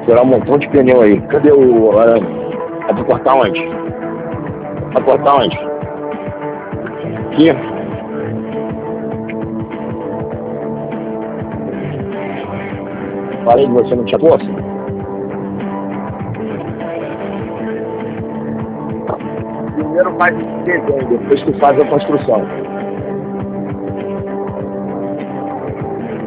Tirar um montão de pneu aí. Cadê o arame? É pra cortar onde? Pra cortar onde? Aqui. Falei que você não tinha força? Primeiro faz o desenho, depois tu faz a construção.